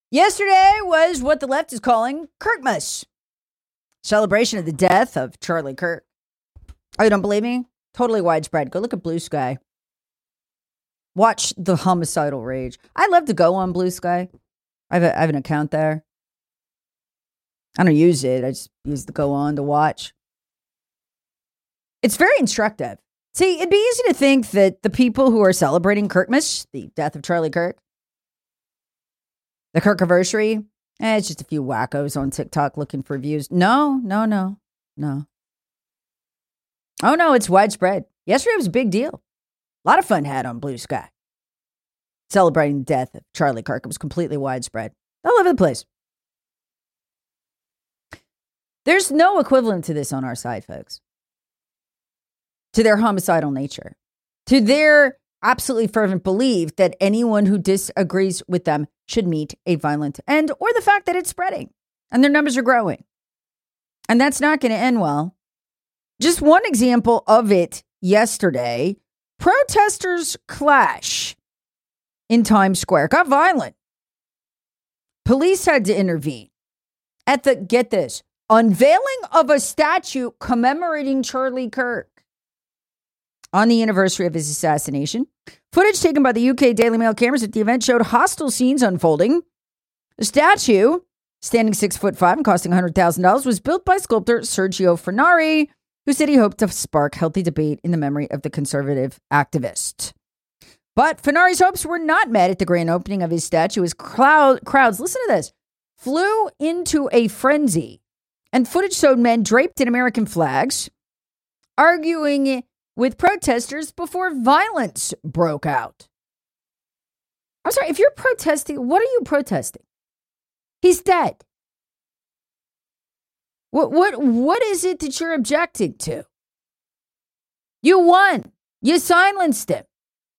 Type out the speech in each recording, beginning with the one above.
Yesterday was what the left is calling Kirkmas. Celebration of the death of Charlie Kirk. Oh, you don't believe me? Totally widespread. Go look at Blue Sky. Watch the homicidal rage. I love to go on Blue Sky. I have an account there. I don't use it. I just use the go on to watch. It's very instructive. See, it'd be easy to think that the people who are celebrating Kirkmas, the death of Charlie Kirk, the Kirkiversary, it's just a few wackos on TikTok looking for views. No. Oh, no, it's widespread. Yesterday was a big deal. A lot of fun had on Blue Sky. Celebrating the death of Charlie Kirk. It was completely widespread. All over the place. There's no equivalent to this on our side, folks. To their homicidal nature. To their absolutely fervent belief that anyone who disagrees with them should meet a violent end, or the fact that it's spreading and their numbers are growing. And that's not going to end well. Just one example of it yesterday, protesters clash in Times Square. Got violent. Police had to intervene at the, get this, unveiling of a statue commemorating Charlie Kirk on the anniversary of his assassination. Footage taken by the UK Daily Mail cameras at the event showed hostile scenes unfolding. The statue, standing 6'5" and costing $100,000, was built by sculptor Sergio Fornari, who said he hoped to spark healthy debate in the memory of the conservative activist. But Fornari's hopes were not met at the grand opening of his statue as crowds, listen to this, flew into a frenzy. And footage showed men draped in American flags, arguing with protesters before violence broke out. I'm sorry, if you're protesting, what are you protesting? He's dead. What is it that you're objecting to? You won. You silenced him.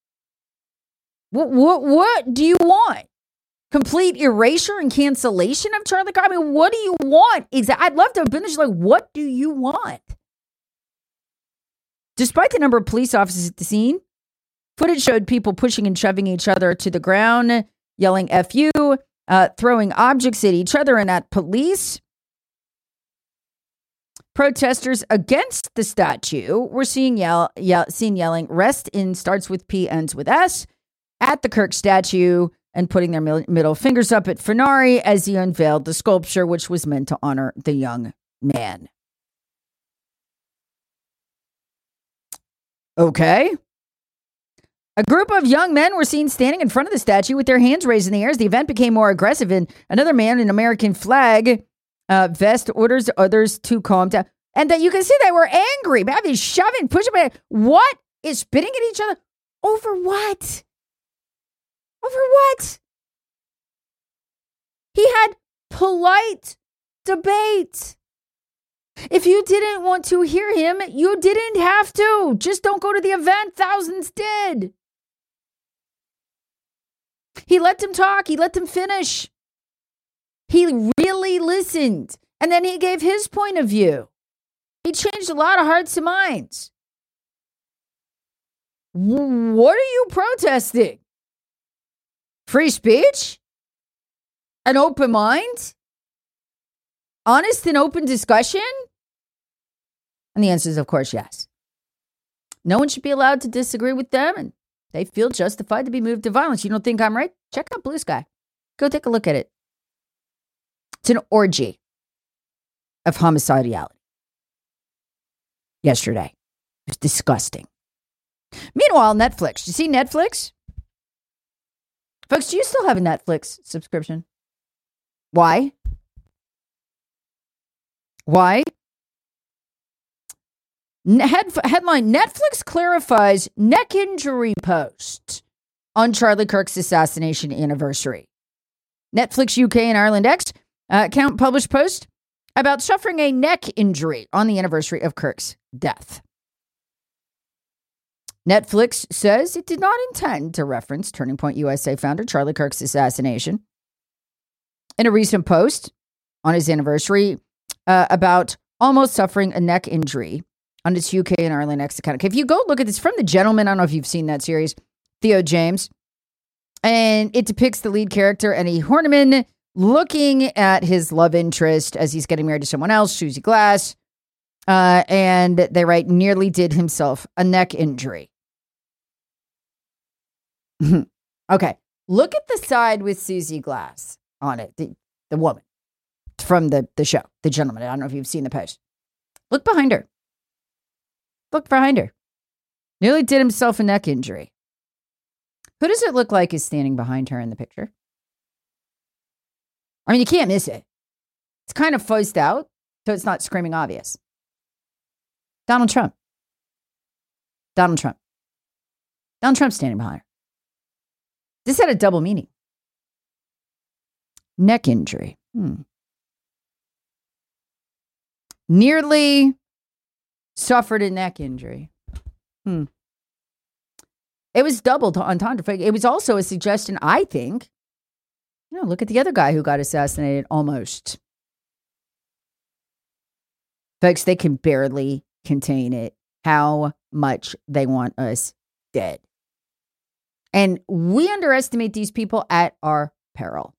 What do you want? Complete erasure and cancellation of Charlie Kirk? I mean, what do you want? I'd love to have been there. Like, what do you want? Despite the number of police officers at the scene, footage showed people pushing and shoving each other to the ground, yelling F you, throwing objects at each other and at police. Protesters against the statue were seen yelling, rest in starts with P, ends with S, at the Kirk statue and putting their middle fingers up at Fornari as he unveiled the sculpture, which was meant to honor the young man. Okay. A group of young men were seen standing in front of the statue with their hands raised in the air as the event became more aggressive, and another man in an American flag vest orders others to calm down. And that you can see they were angry. Maybe shoving, pushing. What is spitting at each other? Over what? Over what? He had polite debate. If you didn't want to hear him, you didn't have to. Just don't go to the event. Thousands did. He let them talk. He let them finish. He really listened. And then he gave his point of view. He changed a lot of hearts and minds. What are you protesting? Free speech? An open mind? Honest and open discussion? And the answer is, of course, yes. No one should be allowed to disagree with them, and they feel justified to be moved to violence. You don't think I'm right? Check out Blue Sky. Go take a look at it. It's an orgy of homicidality. Yesterday. It was disgusting. Meanwhile, Netflix. Do you see Netflix? Folks, do you still have a Netflix subscription? Why? Why? Headline, Netflix clarifies neck injury post on Charlie Kirk's assassination anniversary. Netflix UK and Ireland X account published post about suffering a neck injury on the anniversary of Kirk's death. Netflix says it did not intend to reference Turning Point USA founder Charlie Kirk's assassination. In a recent post on his anniversary about almost suffering a neck injury on its UK and Ireland X account. If you go look at this from The Gentleman, I don't know if you've seen that series, Theo James, and it depicts the lead character, Eddie Horniman, looking at his love interest as he's getting married to someone else, Susie Glass. And they write, nearly did himself a neck injury. Okay. Look at the side with Susie Glass on it, the woman from the show, the gentleman. I don't know if you've seen the post. Look behind her. Look behind her. Nearly did himself a neck injury. Who does it look like is standing behind her in the picture? I mean, you can't miss it. It's kind of fuzzed out, so it's not screaming obvious. Donald Trump. Donald Trump. Donald Trump standing behind her. This had a double meaning. Neck injury. Nearly suffered a neck injury. It was double entendre. It was also a suggestion, I think. Look at the other guy who got assassinated almost. Folks, they can barely contain it. How much they want us dead. And we underestimate these people at our peril.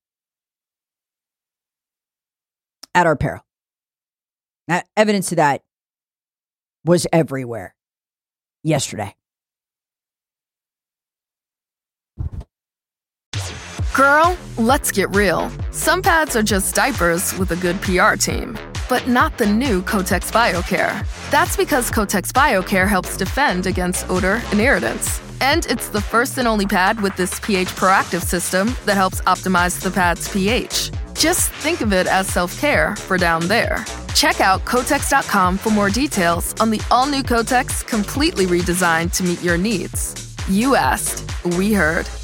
At our peril. Now, evidence of that was everywhere yesterday. Girl, let's get real. Some pads are just diapers with a good PR team. But not the new Kotex BioCare. That's because Kotex BioCare helps defend against odor and irritants. And it's the first and only pad with this pH proactive system that helps optimize the pad's pH. Just think of it as self-care for down there. Check out Kotex.com for more details on the all-new Kotex, completely redesigned to meet your needs. You asked, we heard.